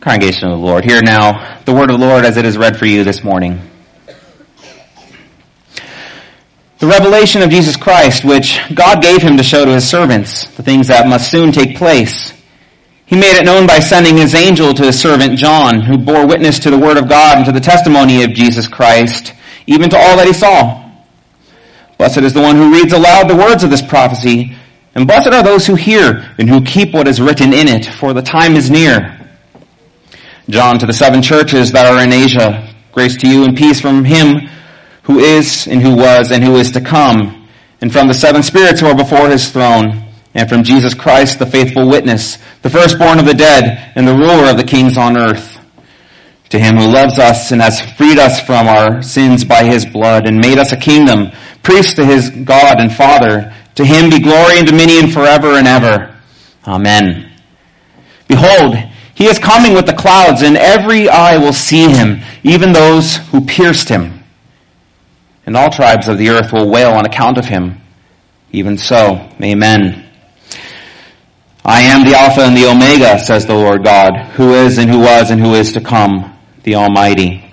Congregation of the Lord, hear now the word of the Lord as it is read for you this morning. The revelation of Jesus Christ, which God gave him to show to his servants, the things that must soon take place. He made it known by sending his angel to his servant John, who bore witness to the word of God and to the testimony of Jesus Christ, even to all that he saw. Blessed is the one who reads aloud the words of this prophecy, and blessed are those who hear and who keep what is written in it, for the time is near. John, to the 7 churches that are in Asia, grace to you and peace from him who is and who was and who is to come, and from the 7 spirits who are before his throne, and from Jesus Christ, the faithful witness, the firstborn of the dead, and the ruler of the kings on earth. To him who loves us and has freed us from our sins by his blood, and made us a kingdom, priest to his God and Father, to him be glory and dominion forever and ever. Amen. Behold, he is coming with the clouds, and every eye will see him, even those who pierced him. And all tribes of the earth will wail on account of him. Even so, amen. I am the Alpha and the Omega, says the Lord God, who is and who was and who is to come, the Almighty.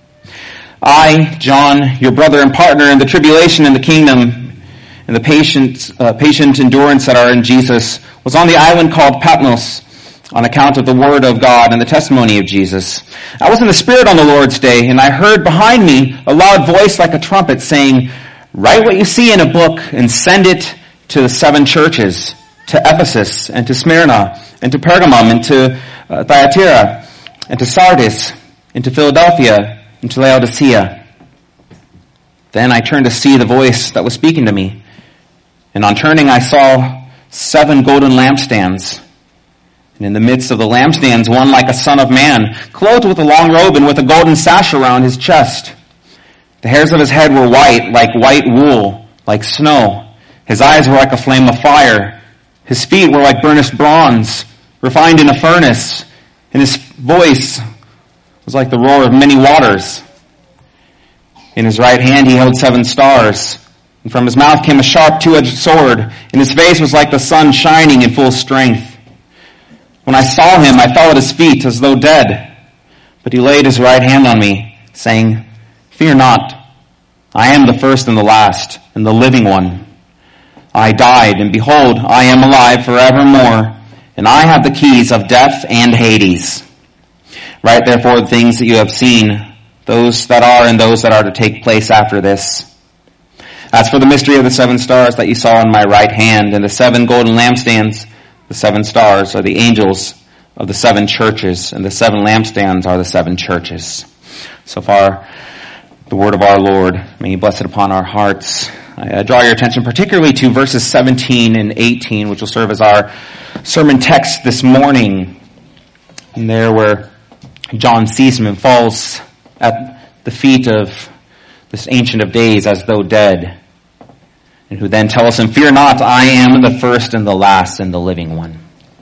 I, John, your brother and partner in the tribulation and the kingdom, and the patient endurance that are in Jesus, was on the island called Patmos, on account of the word of God and the testimony of Jesus. I was in the Spirit on the Lord's day, and I heard behind me a loud voice like a trumpet saying, write what you see in a book and send it to the 7 churches, to Ephesus and to Smyrna and to Pergamum and to Thyatira and to Sardis and to Philadelphia and to Laodicea. Then I turned to see the voice that was speaking to me, and on turning I saw 7 golden lampstands. And in the midst of the lampstands, one like a son of man, clothed with a long robe and with a golden sash around his chest. The hairs of his head were white, like white wool, like snow. His eyes were like a flame of fire. His feet were like burnished bronze, refined in a furnace. And his voice was like the roar of many waters. In his right hand he held 7 stars. And from his mouth came a sharp 2-edged sword. And his face was like the sun shining in full strength. When I saw him, I fell at his feet as though dead. But he laid his right hand on me, saying, fear not. I am the first and the last, and the living one. I died, and behold, I am alive forevermore, and I have the keys of death and Hades. Write therefore the things that you have seen, those that are and those that are to take place after this. As for the mystery of the 7 stars that you saw in my right hand, and the 7 golden lampstands, the 7 stars are the angels of the 7 churches, and the 7 lampstands are the 7 churches. So far, the word of our Lord. May he bless it upon our hearts. I draw your attention particularly to verses 17 and 18, which will serve as our sermon text this morning. And there where John sees him and falls at the feet of this Ancient of Days as though dead. And who then tells him, fear not, I am the first and the last and the living one.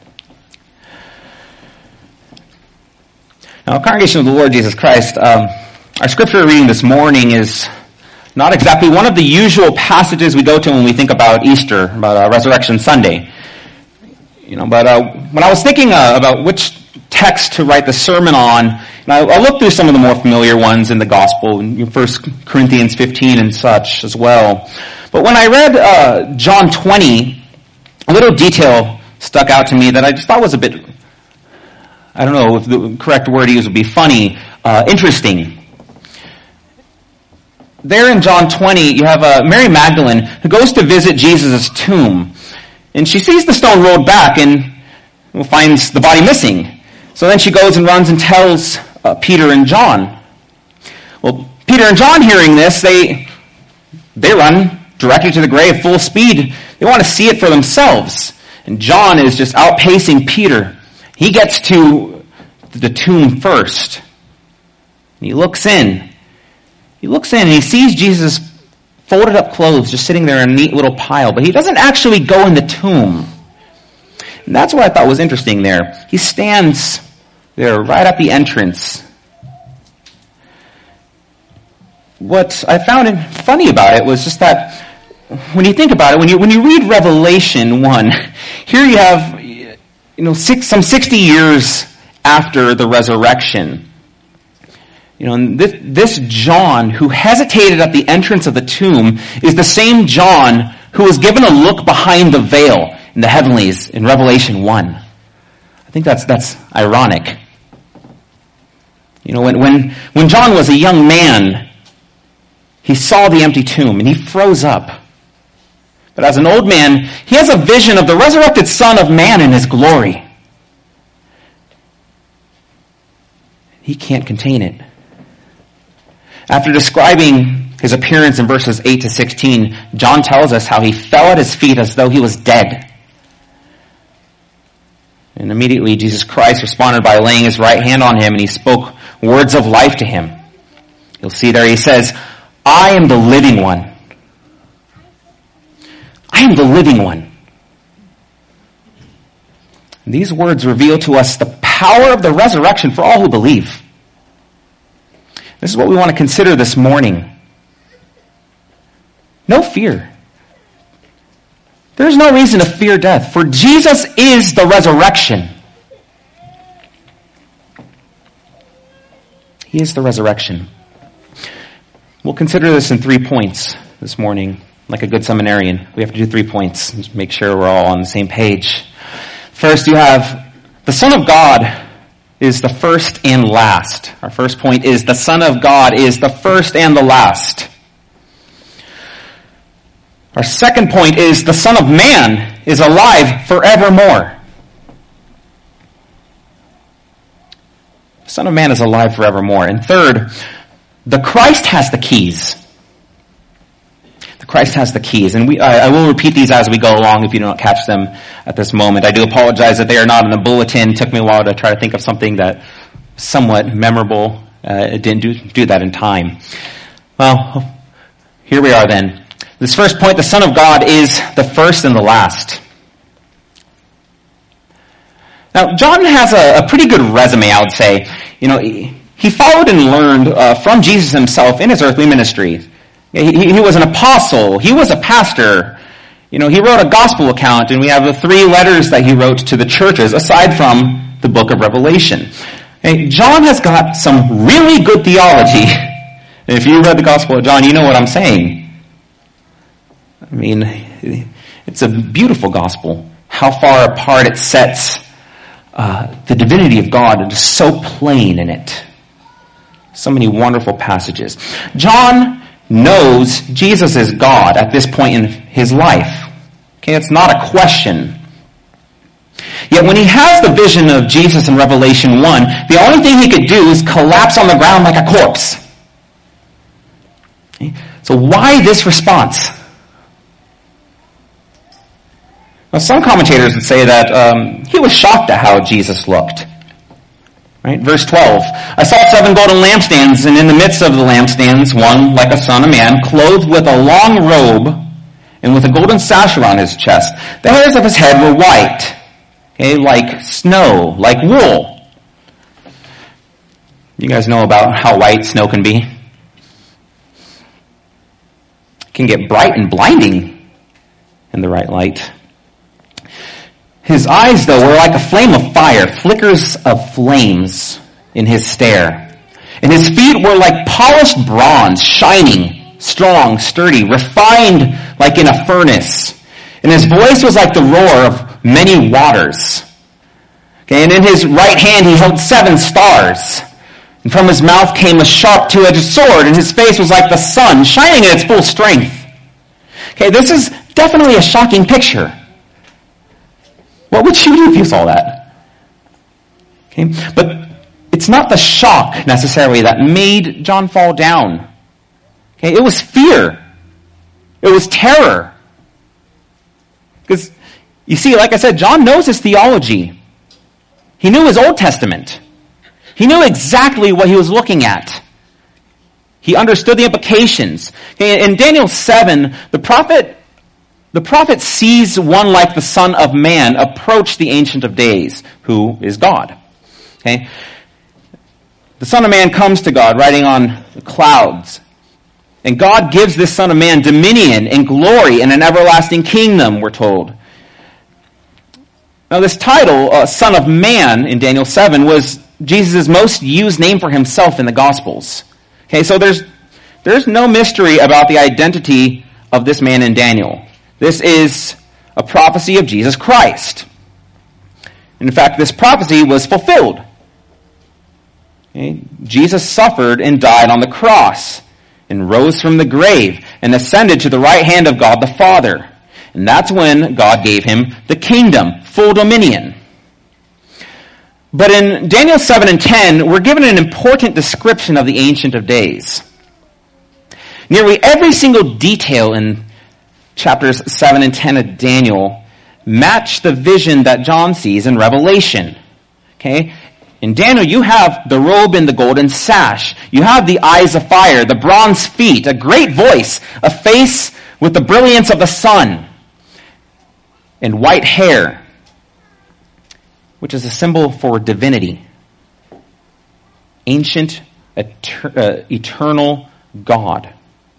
Now, congregation of the Lord Jesus Christ, our scripture reading this morning is not exactly one of the usual passages we go to when we think about Easter, about Resurrection Sunday. But when I was thinking about which text to write the sermon on, and I looked through some of the more familiar ones in the Gospel, in 1 Corinthians 15 and such as well. But when I read John 20, a little detail stuck out to me that I just thought was a bit, I don't know if the correct word to use would be funny, interesting. There in John 20, you have Mary Magdalene who goes to visit Jesus' tomb. And she sees the stone rolled back and finds the body missing. So then she goes and runs and tells Peter and John. Well, Peter and John hearing this, they run directly to the grave full speed. They want to see it for themselves. And John is just outpacing Peter. He gets to the tomb first. And he looks in. And he sees Jesus' folded up clothes just sitting there in a neat little pile. But he doesn't actually go in the tomb. And that's what I thought was interesting there. He stands there right at the entrance. What I found funny about it was just that when you think about it, when you read Revelation 1, here you have some 60 years after the resurrection. You know, and this John who hesitated at the entrance of the tomb is the same John who was given a look behind the veil in the heavenlies in Revelation 1. I think that's ironic. You know, when John was a young man, he saw the empty tomb and he froze up. But as an old man, he has a vision of the resurrected Son of Man in his glory. He can't contain it. After describing his appearance in verses 8 to 16, John tells us how he fell at his feet as though he was dead. And immediately Jesus Christ responded by laying his right hand on him, and he spoke words of life to him. You'll see there he says, I am the living one. I am the living one. And these words reveal to us the power of the resurrection for all who believe. This is what we want to consider this morning. No fear. There's no reason to fear death, for Jesus is the resurrection. He is the resurrection. We'll consider this in 3 points this morning. Like a good seminarian, we have to do 3 points. Just make sure we're all on the same page. First, you have the Son of God is the first and last. Our first point is the Son of God is the first and the last. Our second point is the Son of Man is alive forevermore. The Son of Man is alive forevermore. And third, the Christ has the keys. The Christ has the keys. And I will repeat these as we go along if you don't catch them at this moment. I do apologize that they are not in the bulletin. It took me a while to try to think of something that somewhat memorable. It didn't do that in time. Well, here we are then. This first point, the Son of God is the first and the last. Now, John has a pretty good resume, I would say. You know, he followed and learned from Jesus himself in his earthly ministry. He was an apostle. He was a pastor. You know, he wrote a gospel account, and we have the 3 letters that he wrote to the churches, aside from the book of Revelation. Okay, John has got some really good theology. If you read the Gospel of John, you know what I'm saying. I mean, it's a beautiful gospel. How far apart it sets the divinity of God. It is so plain in it. So many wonderful passages. John knows Jesus is God at this point in his life. Okay, it's not a question. Yet when he has the vision of Jesus in Revelation 1, the only thing he could do is collapse on the ground like a corpse. Okay? So why this response? Well, some commentators would say that he was shocked at how Jesus looked. Right? Verse 12. I saw 7 golden lampstands, and in the midst of the lampstands, one like a son of man, clothed with a long robe, and with a golden sash around his chest. The hairs of his head were white, okay, like snow, like wool. You guys know about how white snow can be. It can get bright and blinding in the right light. His eyes, though, were like a flame of fire, flickers of flames in his stare. And his feet were like polished bronze, shining, strong, sturdy, refined like in a furnace. And his voice was like the roar of many waters. Okay, and in his right hand he held 7 stars. And from his mouth came a sharp 2-edged sword, and his face was like the sun, shining in its full strength. Okay, this is definitely a shocking picture. What would you do if you saw that? Okay, but it's not the shock necessarily that made John fall down. Okay, it was fear. It was terror. Because, you see, like I said, John knows his theology. He knew his Old Testament. He knew exactly what he was looking at. He understood the implications. Okay, in Daniel 7, the prophet sees one like the Son of Man approach the Ancient of Days, who is God. Okay? The Son of Man comes to God riding on the clouds. And God gives this Son of Man dominion and glory and an everlasting kingdom, we're told. Now this title, Son of Man, in Daniel 7, was Jesus' most used name for himself in the Gospels. Okay, so there's no mystery about the identity of this man in Daniel. This is a prophecy of Jesus Christ. In fact, this prophecy was fulfilled. Okay? Jesus suffered and died on the cross and rose from the grave and ascended to the right hand of God the Father. And that's when God gave him the kingdom, full dominion. But in Daniel 7 and 10, we're given an important description of the Ancient of Days. Nearly every single detail in chapters 7 and 10 of Daniel match the vision that John sees in Revelation. Okay? In Daniel, you have the robe and the golden sash. You have the eyes of fire, the bronze feet, a great voice, a face with the brilliance of the sun, and white hair, which is a symbol for divinity. Ancient, eternal God.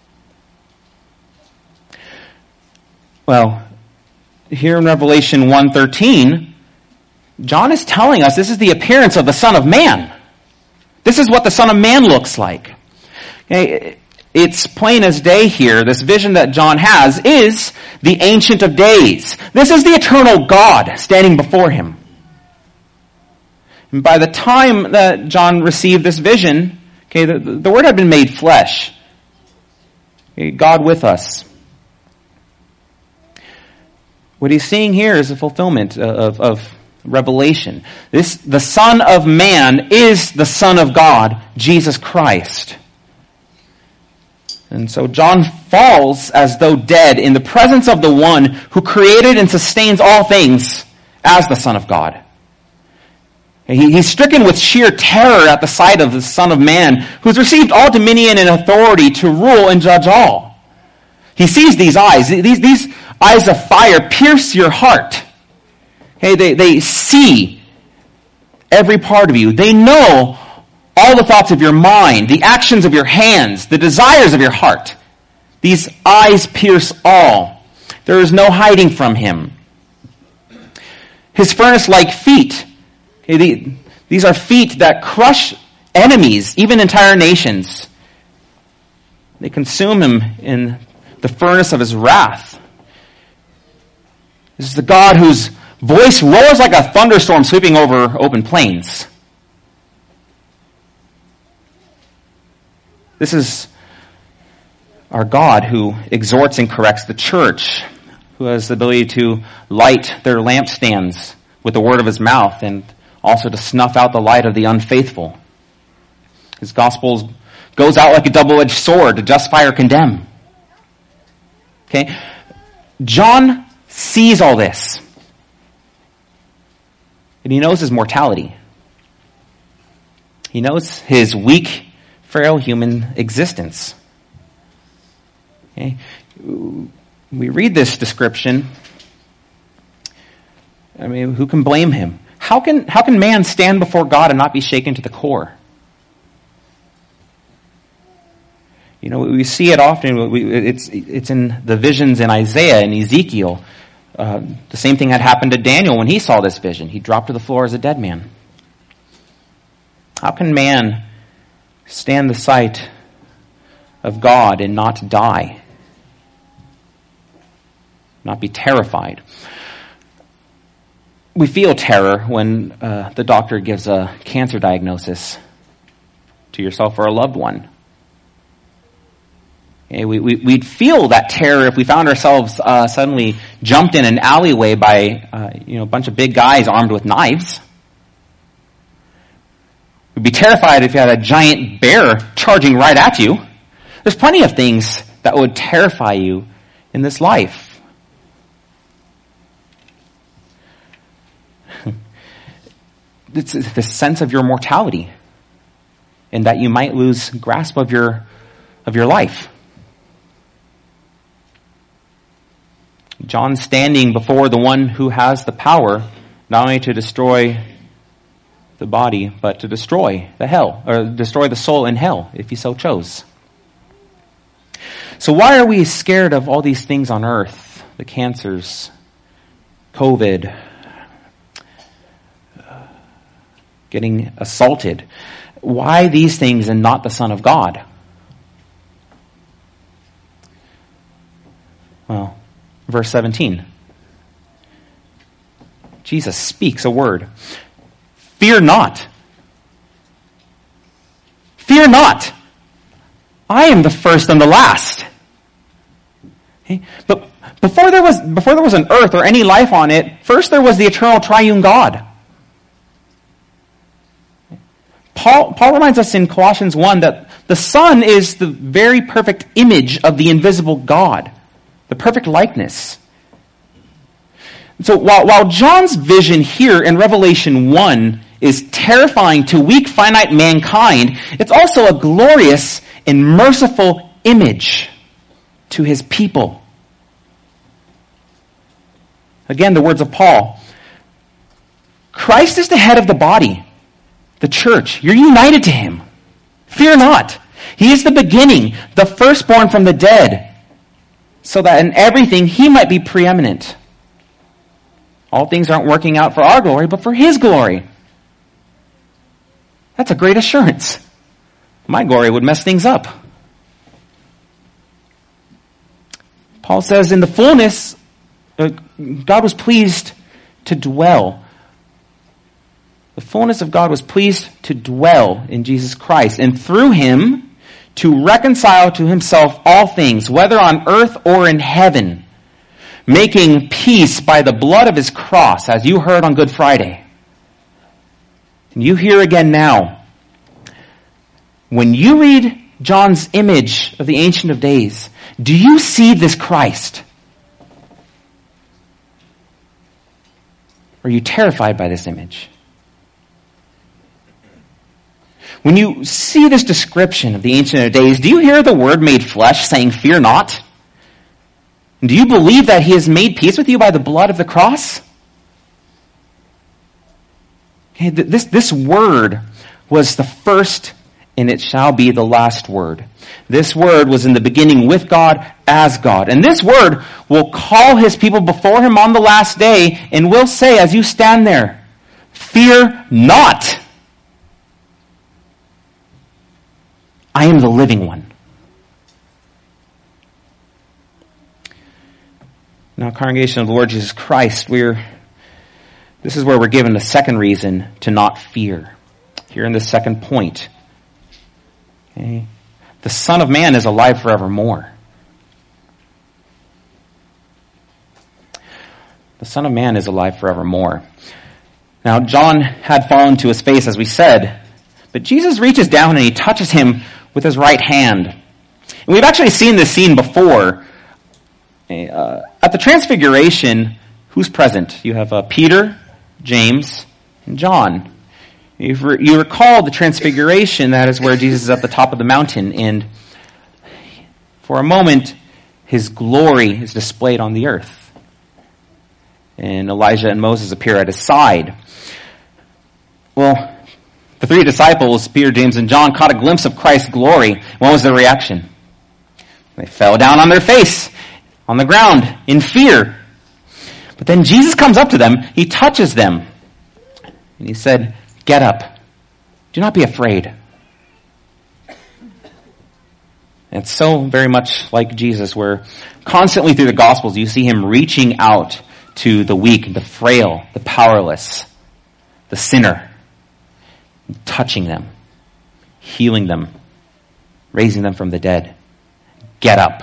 Well, here in Revelation 1:13, John is telling us this is the appearance of the Son of Man. This is what the Son of Man looks like. Okay, it's plain as day here. This vision that John has is the Ancient of Days. This is the eternal God standing before him. And by the time that John received this vision, okay, the Word had been made flesh. Okay, God with us. What he's seeing here is a fulfillment of Revelation. The Son of Man is the Son of God, Jesus Christ. And so John falls as though dead in the presence of the one who created and sustains all things as the Son of God. He's stricken with sheer terror at the sight of the Son of Man, who's received all dominion and authority to rule and judge all. He sees these eyes. These eyes of fire pierce your heart. Okay, they see every part of you. They know all the thoughts of your mind, the actions of your hands, the desires of your heart. These eyes pierce all. There is no hiding from him. His furnace-like feet. Okay, these are feet that crush enemies, even entire nations. They consume him in the furnace of his wrath. This is the God whose voice roars like a thunderstorm sweeping over open plains. This is our God who exhorts and corrects the church, who has the ability to light their lampstands with the word of his mouth and also to snuff out the light of the unfaithful. His gospel goes out like a double-edged sword to justify or condemn. Okay? John sees all this. And he knows his mortality. He knows his weak, frail human existence. Okay? We read this description. I mean, who can blame him? How can man stand before God and not be shaken to the core? You know, we see it often. It's in the visions in Isaiah and Ezekiel. The same thing had happened to Daniel when he saw this vision. He dropped to the floor as a dead man. How can man stand the sight of God and not die? Not be terrified? We feel terror when the doctor gives a cancer diagnosis to yourself or a loved one. Okay, we'd feel that terror if we found ourselves suddenly jumped in an alleyway by a bunch of big guys armed with knives. We'd be terrified if you had a giant bear charging right at you. There's plenty of things that would terrify you in this life. It's the sense of your mortality and that you might lose grasp of your life. John standing before the one who has the power not only to destroy the body, but to destroy destroy the soul in hell, if he so chose. So why are we scared of all these things on earth? The cancers, COVID, getting assaulted. Why these things and not the Son of God? Well, verse 17. Jesus speaks a word. Fear not. Fear not. I am the first and the last. Okay? But before there was an earth or any life on it, first there was the eternal triune God. Paul reminds us in Colossians 1 that the Son is the very perfect image of the invisible God, the perfect likeness. So while John's vision here in Revelation 1 is terrifying to weak, finite mankind, it's also a glorious and merciful image to his people. Again, the words of Paul. Christ is the head of the body, the church. You're united to him. Fear not. He is the beginning, the firstborn from the dead, so that in everything he might be preeminent. All things aren't working out for our glory, but for his glory. That's a great assurance. My glory would mess things up. Paul says in the fullness, God was pleased to dwell. The fullness of God was pleased to dwell in Jesus Christ, and through him to reconcile to himself all things, whether on earth or in heaven, making peace by the blood of his cross, as you heard on Good Friday. And you hear again now. When you read John's image of the Ancient of Days, do you see this Christ? Are you terrified by this image? When you see this description of the Ancient of Days, do you hear the Word made flesh saying, fear not? Do you believe that he has made peace with you by the blood of the cross? Okay, this word was the first and it shall be the last word. This word was in the beginning with God as God. And this word will call his people before him on the last day and will say as you stand there, fear not. I am the living one. Now, congregation of the Lord Jesus Christ, this is where we're given the second reason to not fear. Here in the second point. Okay. The Son of Man is alive forevermore. The Son of Man is alive forevermore. Now, John had fallen to his face, as we said, but Jesus reaches down and he touches him with his right hand. And we've actually seen this scene before. At the Transfiguration, who's present? You have Peter, James, and John. You recall the Transfiguration, that is where Jesus is at the top of the mountain, and for a moment, his glory is displayed on the earth. And Elijah and Moses appear at his side. Well, the three disciples, Peter, James, and John, caught a glimpse of Christ's glory. What was their reaction? They fell down on their face, on the ground, in fear. But then Jesus comes up to them, he touches them, and he said, get up. Do not be afraid. It's so very much like Jesus, where constantly through the Gospels you see him reaching out to the weak, the frail, the powerless, the sinner, touching them, healing them, raising them from the dead. Get up.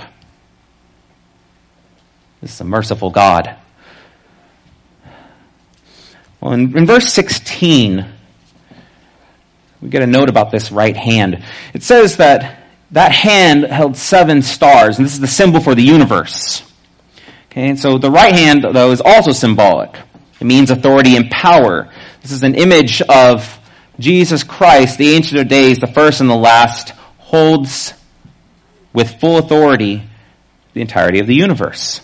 This is a merciful God. Well, in verse 16, we get a note about this right hand. It says that hand held 7 stars, and this is the symbol for the universe. Okay, and so the right hand, though, is also symbolic. It means authority and power. This is an image of Jesus Christ, the Ancient of Days, the first and the last, holds with full authority the entirety of the universe.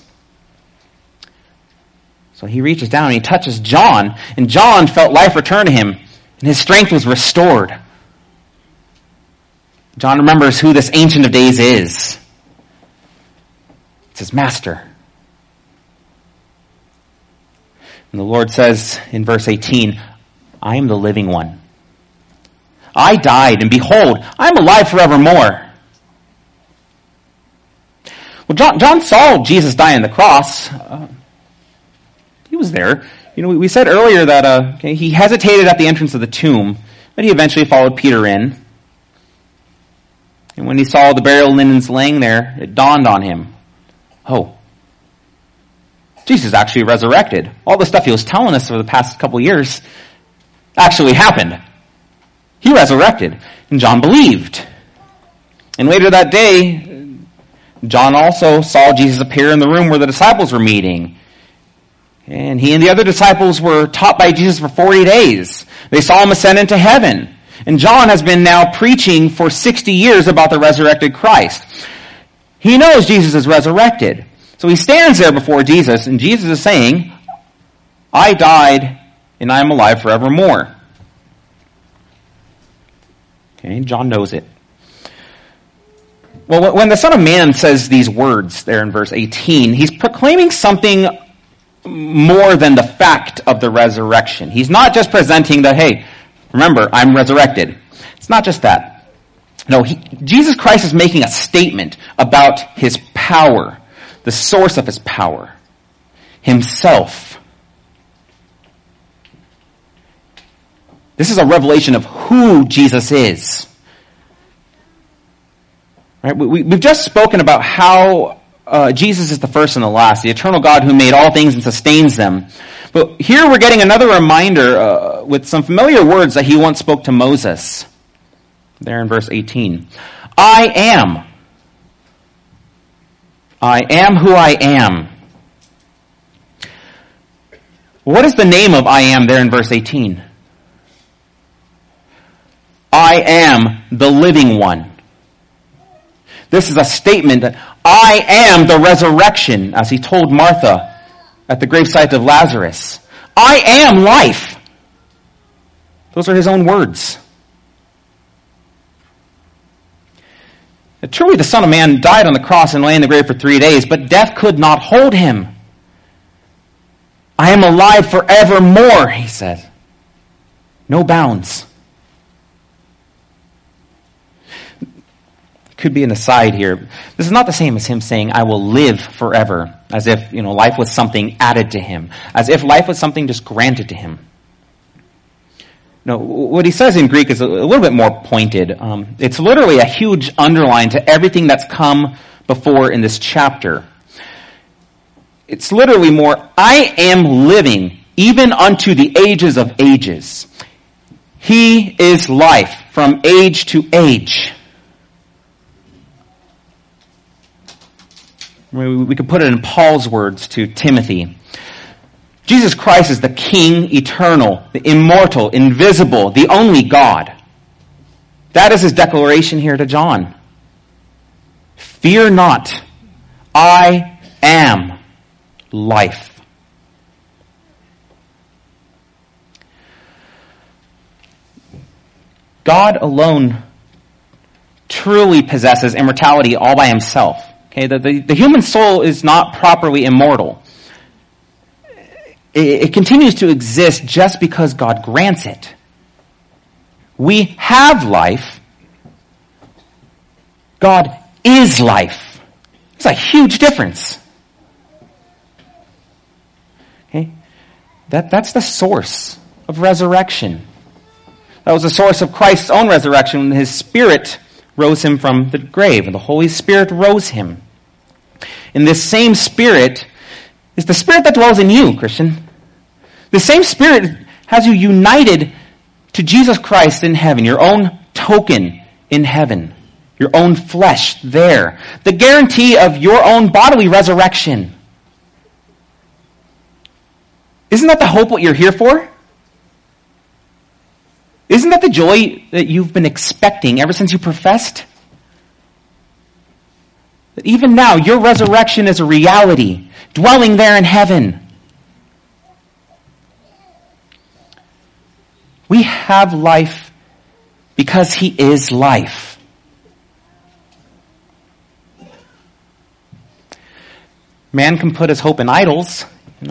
So he reaches down and he touches John, and John felt life return to him, and his strength was restored. John remembers who this Ancient of Days is. It's his master. And the Lord says in verse 18, I am the living one. I died, and behold, I am alive forevermore. Well, John saw Jesus die on the cross. He was there. We said earlier that he hesitated at the entrance of the tomb, but he eventually followed Peter in. And when he saw the burial linens laying there, it dawned on him, oh, Jesus actually resurrected. All the stuff he was telling us for the past couple years actually happened. He resurrected, and John believed. And later that day, John also saw Jesus appear in the room where the disciples were meeting. And he and the other disciples were taught by Jesus for 40 days. They saw him ascend into heaven. And John has been now preaching for 60 years about the resurrected Christ. He knows Jesus is resurrected. So he stands there before Jesus, and Jesus is saying, I died, and I am alive forevermore. Okay, John knows it. Well, when the Son of Man says these words there in verse 18, he's proclaiming something more than the fact of the resurrection. He's not just presenting that, hey, remember, I'm resurrected. It's not just that. No, Jesus Christ is making a statement about his power, the source of his power, himself. This is a revelation of who Jesus is. Right? We've just spoken about how Jesus is the first and the last, the eternal God who made all things and sustains them. But here we're getting another reminder with some familiar words that he once spoke to Moses. There in verse 18. I am who I am. What is the name of I am there in verse 18? I am the living one. This is a statement that I am the resurrection, as he told Martha at the gravesite of Lazarus. I am life. Those are his own words. Truly the Son of Man died on the cross and lay in the grave for 3 days, but death could not hold him. I am alive forevermore, he said. No bounds. Could be an aside here. This is not the same as him saying, I will live forever, as if, life was something added to him, as if life was something just granted to him. No, what he says in Greek is a little bit more pointed. It's literally a huge underline to everything that's come before in this chapter. It's literally more, I am living even unto the ages of ages. He is life from age to age. We could put it in Paul's words to Timothy. Jesus Christ is the King eternal, the immortal, invisible, the only God. That is his declaration here to John. Fear not, I am life. God alone truly possesses immortality all by himself. Okay, the human soul is not properly immortal. It continues to exist just because God grants it. We have life. God is life. It's a huge difference. Okay? That's the source of resurrection. That was the source of Christ's own resurrection when his Spirit rose him from the grave, and the Holy Spirit rose him. And this same Spirit is the Spirit that dwells in you, Christian. The same Spirit has you united to Jesus Christ in heaven, your own token in heaven, your own flesh there. The guarantee of your own bodily resurrection. Isn't that the hope what you're here for? Isn't that the joy that you've been expecting ever since you professed? That even now, your resurrection is a reality, dwelling there in heaven. We have life because he is life. Man can put his hope in idols.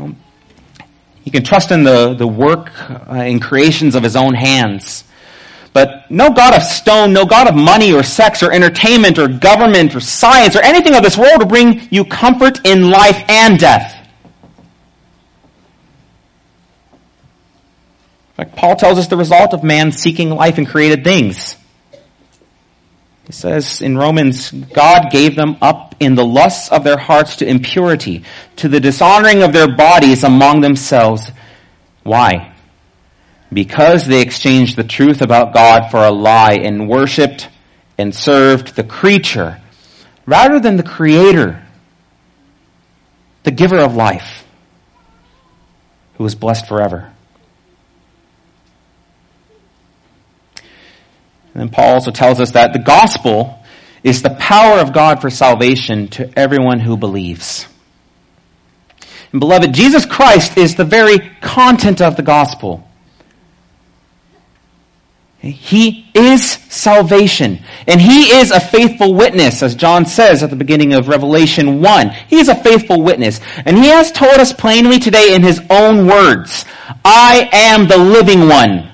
He can trust in the work and creations of his own hands. But no God of stone, no God of money or sex or entertainment or government or science or anything of this world will bring you comfort in life and death. Like Paul tells us the result of man seeking life in created things. He says in Romans, God gave them up in the lusts of their hearts to impurity, to the dishonoring of their bodies among themselves. Why? Because they exchanged the truth about God for a lie and worshipped and served the creature rather than the Creator, the giver of life, who is blessed forever. And then Paul also tells us that the gospel is the power of God for salvation to everyone who believes. And beloved, Jesus Christ is the very content of the gospel. He is salvation. And He is a faithful witness, as John says at the beginning of Revelation 1. He is a faithful witness. And He has told us plainly today in His own words, I am the living one.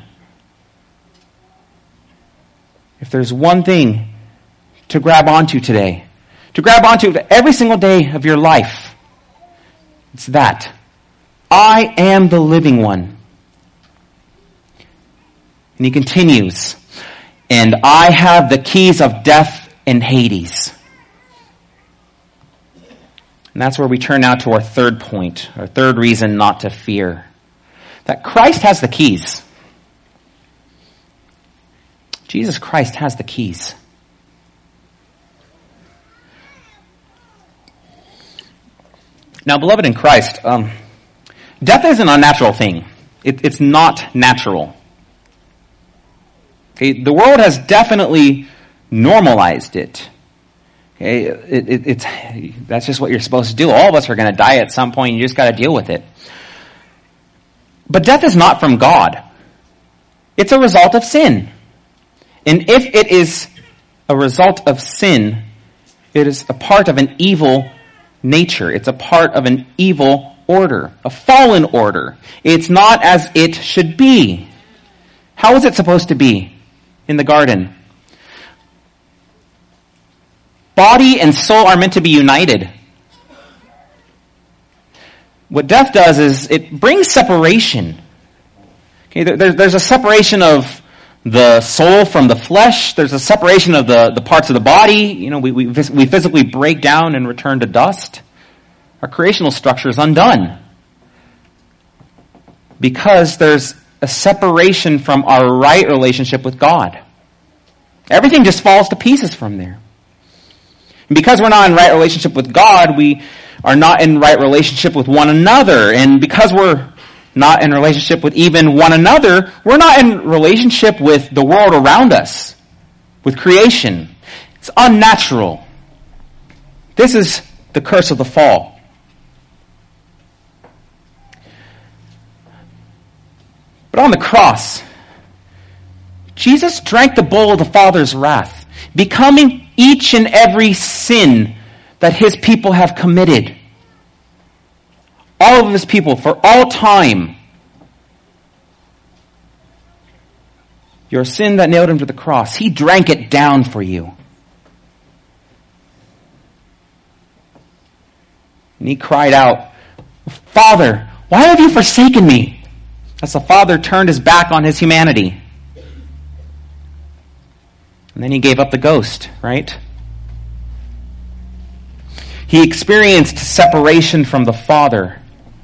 If there's one thing to grab onto today, to grab onto every single day of your life, it's that. I am the living one. And he continues, and I have the keys of death and Hades. And that's where we turn now to our third point, our third reason not to fear. That Christ has the keys. Jesus Christ has the keys. Now, beloved in Christ, death is an unnatural thing. It's not natural. Okay, the world has definitely normalized it. Okay, that's just what you're supposed to do. All of us are going to die at some point. You just got to deal with it. But death is not from God. It's a result of sin. And if it is a result of sin, it is a part of an evil nature. It's a part of an evil order, a fallen order. It's not as it should be. How is it supposed to be in the garden? Body and soul are meant to be united. What death does is it brings separation. Okay, there's a separation of the soul from the flesh. There's a separation of the parts of the body. You know, we physically break down and return to dust. Our creational structure is undone because there's a separation from our right relationship with God. Everything just falls to pieces from there. And because we're not in right relationship with God, we are not in right relationship with one another. And because we're not in relationship with even one another, we're not in relationship with the world around us, with creation. It's unnatural. This is the curse of the fall. But on the cross, Jesus drank the bowl of the Father's wrath, becoming each and every sin that His people have committed. All of His people, for all time. Your sin that nailed Him to the cross, He drank it down for you. And He cried out, Father, why have you forsaken me? As the Father turned His back on His humanity. And then He gave up the ghost, right? He experienced separation from the Father.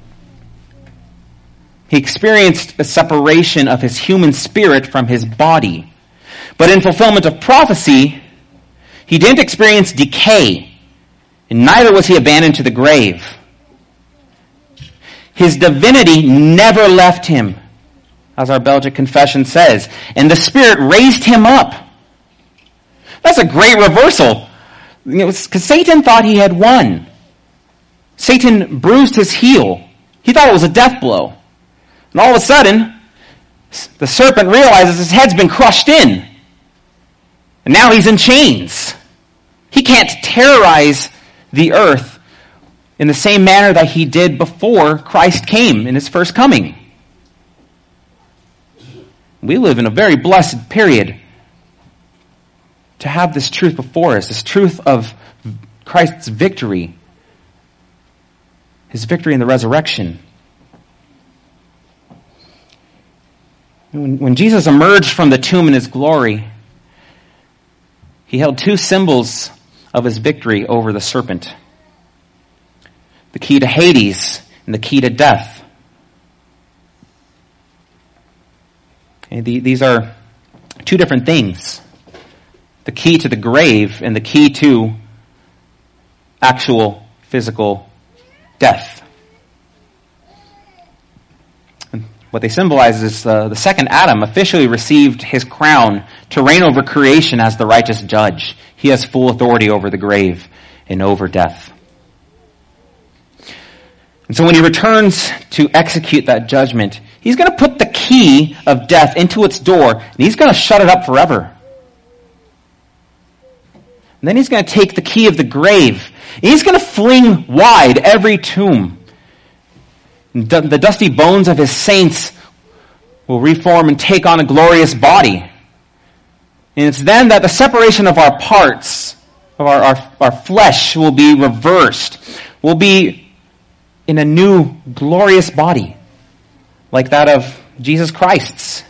He experienced a separation of His human spirit from His body. But in fulfillment of prophecy, He didn't experience decay, and neither was He abandoned to the grave. His divinity never left Him, as our Belgic confession says, and the Spirit raised Him up. That's a great reversal, because Satan thought he had won. Satan bruised his heel. He thought it was a death blow. And all of a sudden, the serpent realizes his head's been crushed in. And now he's in chains. He can't terrorize the earth in the same manner that he did before Christ came in His first coming. We live in a very blessed period to have this truth before us, this truth of Christ's victory, his victory in the resurrection. When Jesus emerged from the tomb in his glory, he held two symbols of his victory over the serpent: the key to Hades and the key to death. And these are two different things: the key to the grave and the key to actual physical death. And what they symbolize is the second Adam officially received his crown to reign over creation as the righteous judge. He has full authority over the grave and over death. And so when he returns to execute that judgment, he's going to put the key of death into its door, and he's going to shut it up forever. And then he's going to take the key of the grave, and he's going to fling wide every tomb. And the dusty bones of his saints will reform and take on a glorious body. And it's then that the separation of our parts, of our flesh, will be reversed. We'll be in a new glorious body, like that of Jesus Christ's.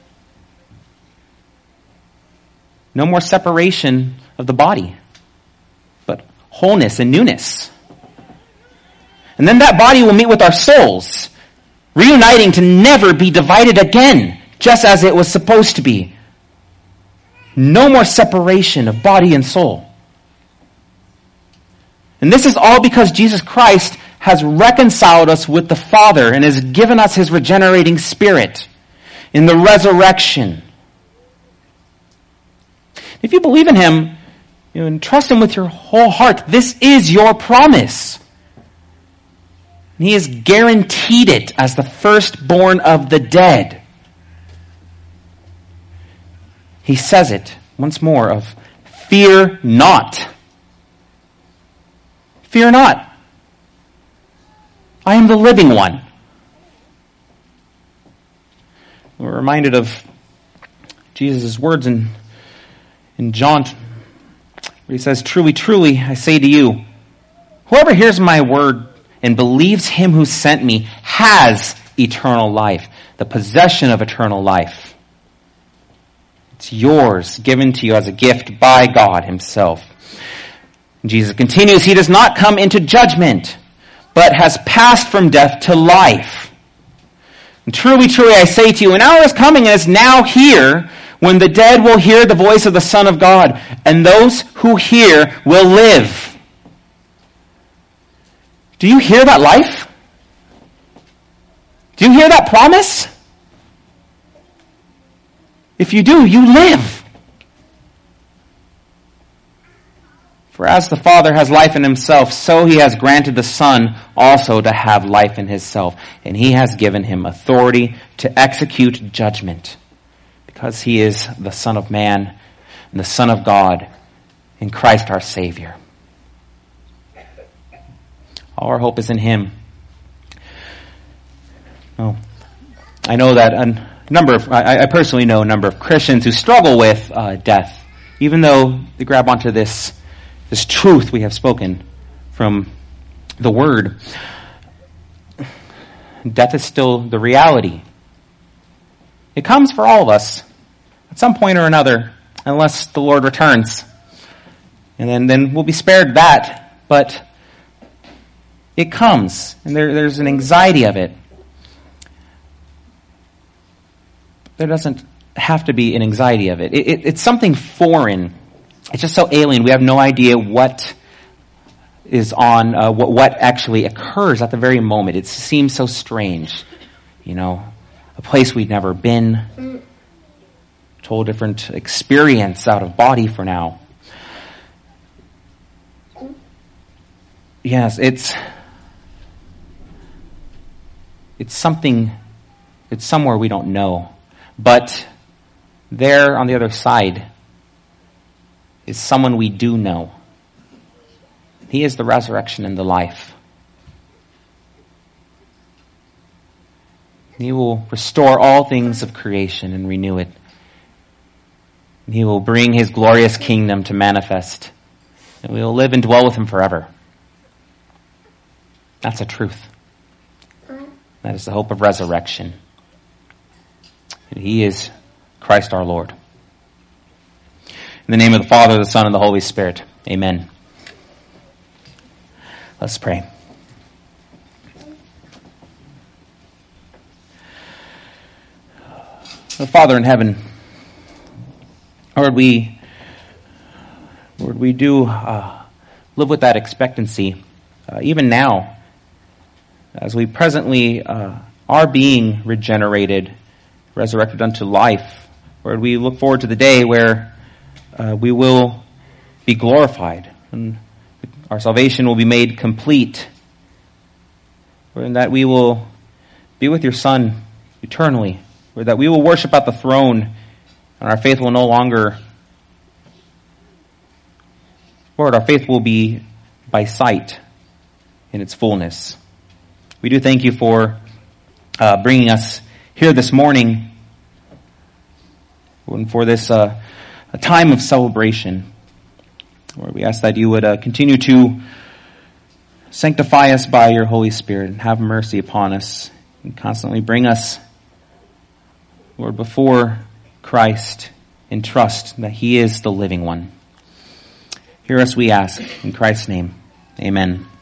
No more separation of the body, but wholeness and newness. And then that body will meet with our souls, reuniting to never be divided again, just as it was supposed to be. No more separation of body and soul. And this is all because Jesus Christ has reconciled us with the Father and has given us his regenerating Spirit in the resurrection. If you believe in him, and trust him with your whole heart, this is your promise. And he has guaranteed it as the firstborn of the dead. He says it once more of, fear not. Fear not. I am the living one. We're reminded of Jesus' words in John, where he says, truly, truly, I say to you, whoever hears my word and believes him who sent me has eternal life, the possession of eternal life. It's yours, given to you as a gift by God himself. And Jesus continues, he does not come into judgment, but has passed from death to life. And truly, truly, I say to you, an hour is coming and is now here when the dead will hear the voice of the Son of God, and those who hear will live. Do you hear that life? Do you hear that promise? If you do, you live. For as the Father has life in himself, so he has granted the Son also to have life in himself. And he has given him authority to execute judgment, because he is the Son of Man and the Son of God in Christ our Savior. All our hope is in him. Oh, I know that I personally know a number of Christians who struggle with death, even though they grab onto this truth we have spoken from the Word. Death is still the reality. It comes for all of us at some point or another, unless the Lord returns. And then we'll be spared that, but it comes, and there's an anxiety of it. There doesn't have to be an anxiety of it. It's something foreign. It's just so alien. We have no idea what is on, what actually occurs at the very moment. It seems so strange. A place we've never been. Whole different experience out of body for now. Yes, it's something, it's somewhere we don't know. But there on the other side is someone we do know. He is the resurrection and the life. And he will restore all things of creation and renew it. And he will bring his glorious kingdom to manifest. And we will live and dwell with him forever. That's a truth. That is the hope of resurrection. And he is Christ our Lord. In the name of the Father, the Son, and the Holy Spirit. Amen. Let's pray. Father in heaven, Lord, we do live with that expectancy, even now, as we presently are being regenerated, resurrected unto life. Lord, we look forward to the day where we will be glorified and our salvation will be made complete, and that we will be with your Son eternally, or that we will worship at the throne and our faith will no longer, Lord, our faith will be by sight in its fullness. We do thank you for bringing us here this morning and for this a time of celebration. Lord, we ask that you would continue to sanctify us by your Holy Spirit and have mercy upon us and constantly bring us, Lord, before Christ in trust that he is the living one. Hear us, we ask, in Christ's name. Amen.